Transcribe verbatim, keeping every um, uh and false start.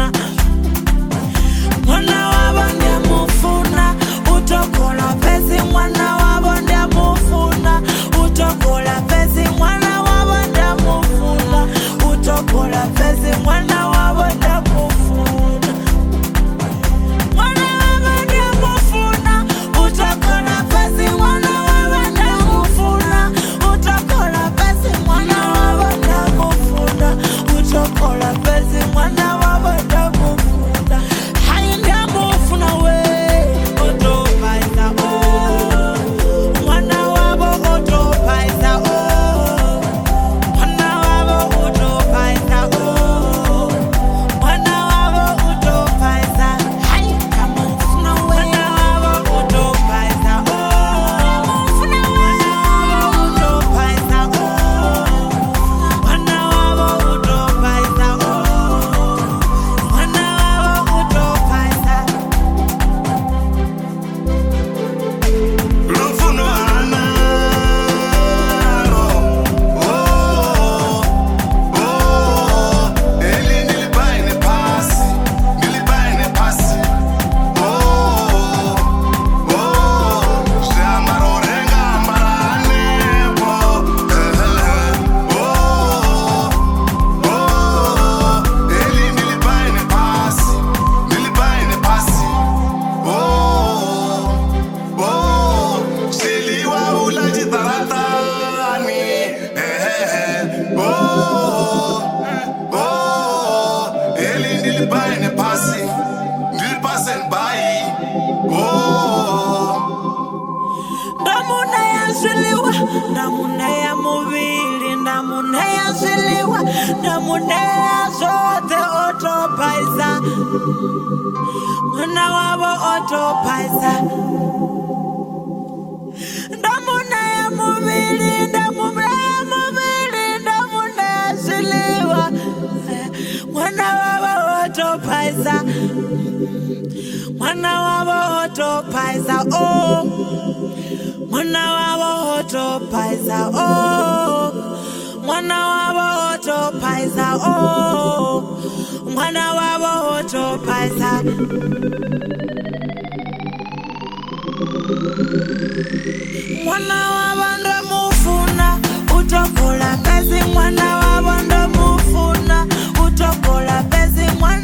mufuna mwana wabo ndamufuna utokola pesi mwana wabo ndamufuna utokola pesi mwana wabo ndamufuna utokola pesi mwana wabo ndamufuna mwana wabo ndamufuna utokola pesi mwana wabo ndamufuna utokola pesi mwana wabo ndamufuna utokola pesi mwana wabo ndamufuna hayi ndamufuna we otopaisa o mwana wabo otopaisa o mwana wabo otopaisa o mwana wabo otopaisa hayi ndamufuna we mwana wabo otopaisa o ndamufuna we mwana wabo otopaisa o mwana wabo otopaisa o mwana wabo otopaisa Lufuno hana oh oh eli nilibaine pasi nilibaine pasi oh oh shamaro renga mbarane bo oh oh eli nilibaine pasi nilibaine pasi oh oh siliwa ulaji taratani eh oh oh eli nilibaine pasi nilipasen bai oh ndamuna yaziliwa ndamuna ya muvili ndamuna yaziliwa ndamuna ya zote otopaisa mwana wabo otopaisa ndamuna ya muvili ndamuna ya muvili ndamuna yaziliwa mwana wabo otopaisa mwana wabo otopaisa oh mwana wabo otopaisa oh mwana wabo otopaisa oh mwana wabo otopaisa mwana wabo ndamufuna utokola pesi mwana wabo ndamufuna utokola pesi mwana